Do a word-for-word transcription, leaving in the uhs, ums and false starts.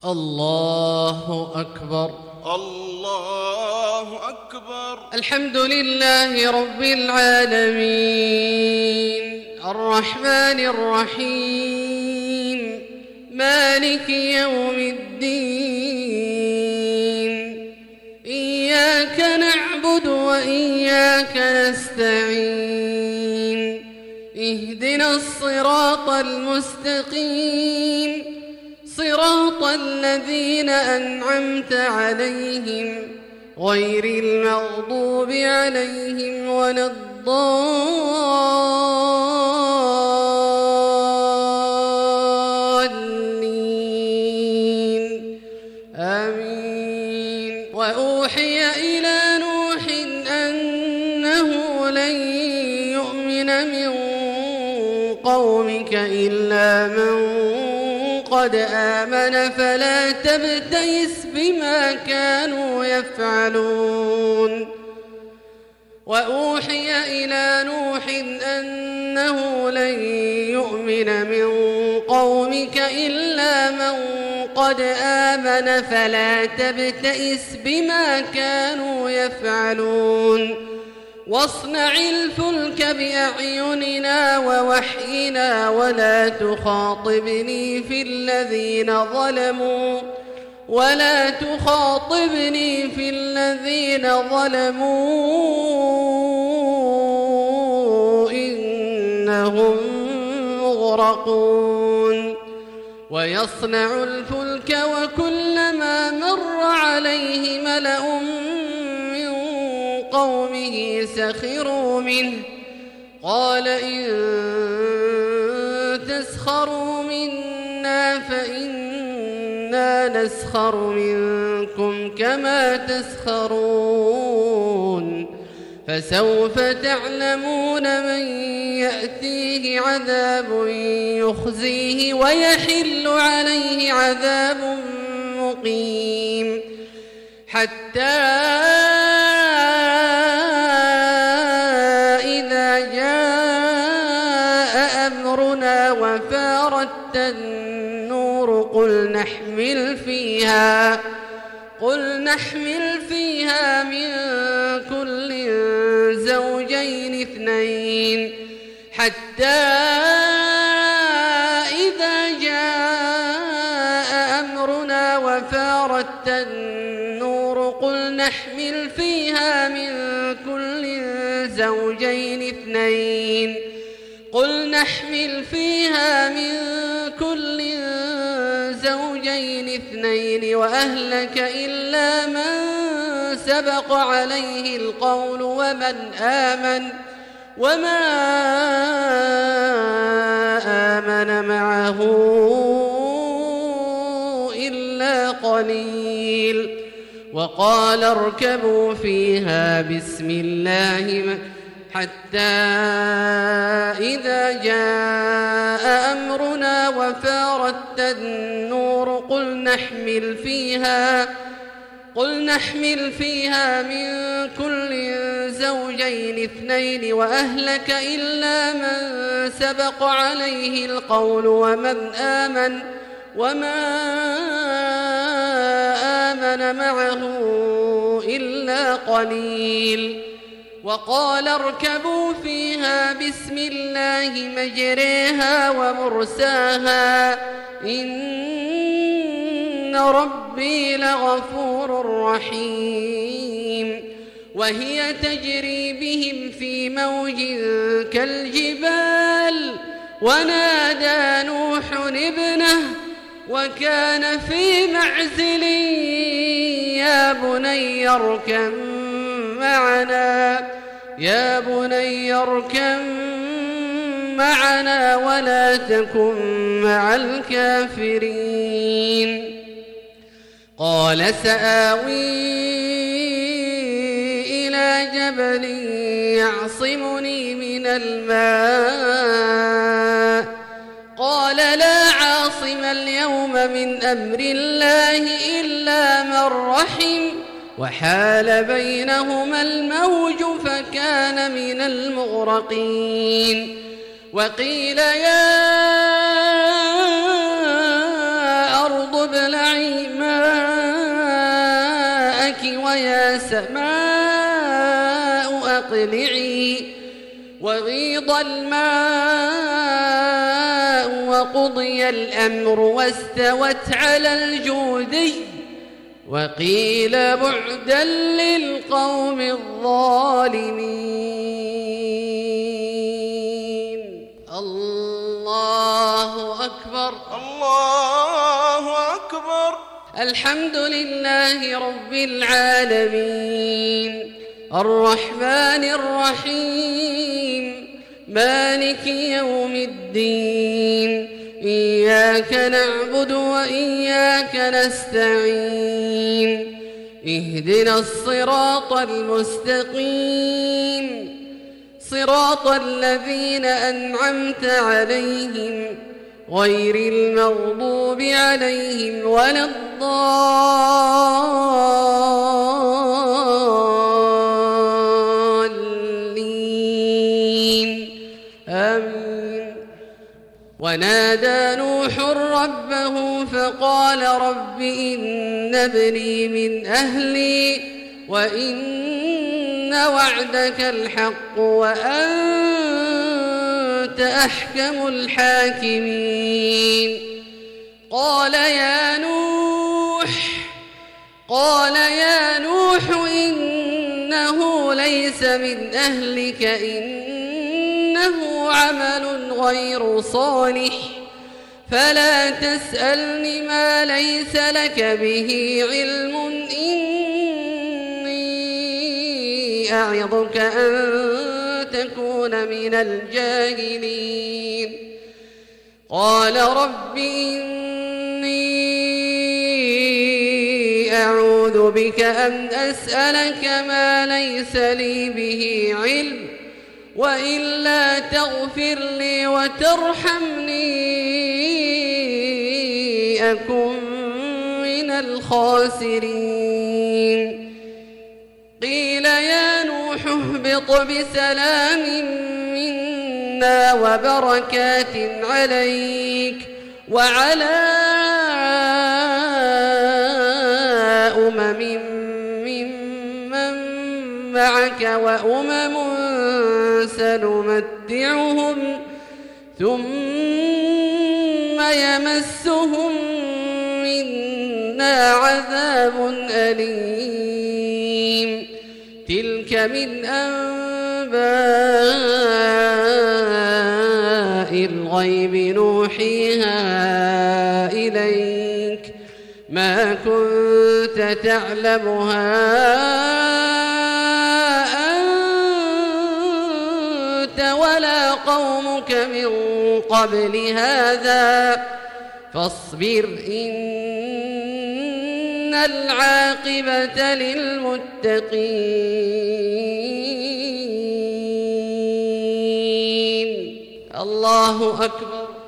الله أكبر. الله أكبر. الحمد لله رب العالمين الرحمن الرحيم مالك يوم الدين إياك نعبد وإياك نستعين اهدنا الصراط المستقيم صراط الذين أنعمت عليهم غير المغضوب عليهم ولا الضالين آمين. وأوحي إلى نوح أنه لن يؤمن من قومك إلا من قد آمن فلا تبتئس بما كانوا يفعلون. وأوحي إلى نوح أنه لن يؤمن من قومك إلا من قد آمن فلا تبتئس بما كانوا يفعلون. واصنع الفلك بأعيننا ووحينا ولا تخاطبني في الذين ظلموا ولا تخاطبني في الذين ظلموا إنهم مغرقون. ويصنع الفلك وكلما مر عليه ملأ قومه سخروا منه قال إن تسخروا منا فإنا نسخر منكم كما تسخرون. فسوف تعلمون من يأتيه عذاب يخزيه ويحل عليه عذاب مقيم. حتى وفارت النور قل نحمل فيها قل نحمل فيها من كل زوجين اثنين حتى إذا جاء أمرنا وفارت النور قل نحمل فيها من كل زوجين اثنين قل نحمل فيها من كل زوجين اثنين وأهلك إلا من سبق عليه القول ومن آمن وما آمن معه إلا قليل. وقال اركبوا فيها بسم الله حتى إذا جاء أمرنا وفارت النور قل نحمل فيها قل نحمل فيها من كل زوجين اثنين وأهلك إلا من سبق عليه القول ومن آمن وما آمن معه إلا قليل. وقال اركبوا فيها بسم الله مجريها ومرساها إن ربي لغفور رحيم. وهي تجري بهم في موج كالجبال ونادى نوح ابنه وكان في معزل يا بني اركب معنا يا بني اركب معنا ولا تكن مع الكافرين. قال سآوي إلى جبل يعصمني من الماء قال لا عاصم اليوم من أمر الله إلا من رحم وحال بينهما الموج فكان من المغرقين. وقيل يا أرض ابلعي ماءك ويا سماء أقلعي وغيض الماء وقضي الأمر واستوت على الجودي وقيل بعدا للقوم الظالمين. الله أكبر. الله أكبر. الحمد لله رب العالمين الرحمن الرحيم مالك يوم الدين إياك نعبد وإياك نستعين اهدنا الصراط المستقيم صراط الذين أنعمت عليهم غير المغضوب عليهم ولا الضالين آمين. ونادى نوح ربه فقال رب إن ابني من أهلي وإن وعدك الحق وأنت أحكم الحاكمين. قال يا نوح قال يا نوح إنه ليس من أهلك إنه عمل غير صالح فلا تسألني ما ليس لك به علم إني أعظك أن تكون من الجاهلين. قال رب إني أعوذ بك أن أسألك ما ليس لي به علم وإلا تغفر لي وترحمني أكن من الخاسرين. قيل يا نوح اهبط بسلام منا وبركات عليك وعلى أمم ممن معك وأمم سنمتعهم ثم يمسهم منا عذاب أليم. تلك من أنباء الغيب نوحيها إليك ما كنت تعلمها أنت ولا قومك من قبل هذا فاصبر إن العاقبة للمتقين. الله أكبر.